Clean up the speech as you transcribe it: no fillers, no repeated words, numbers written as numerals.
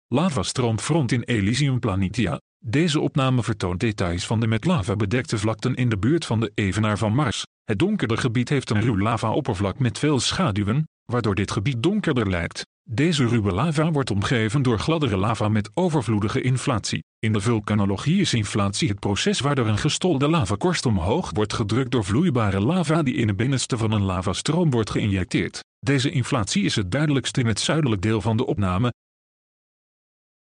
Lavastroomfront in Elysium Planitia. Deze opname vertoont details van de met lava bedekte vlakten in de buurt van de evenaar van Mars. Het donkere gebied heeft een ruw lava-oppervlak met veel schaduwen, waardoor dit gebied donkerder lijkt. Deze ruwe lava wordt omgeven door gladdere lava met overvloedige inflatie. In de vulkanologie is inflatie het proces waardoor een gestolde lavakorst omhoog wordt gedrukt door vloeibare lava die in het binnenste van een lavastroom wordt geïnjecteerd. Deze inflatie is het duidelijkst in het zuidelijk deel van de opname,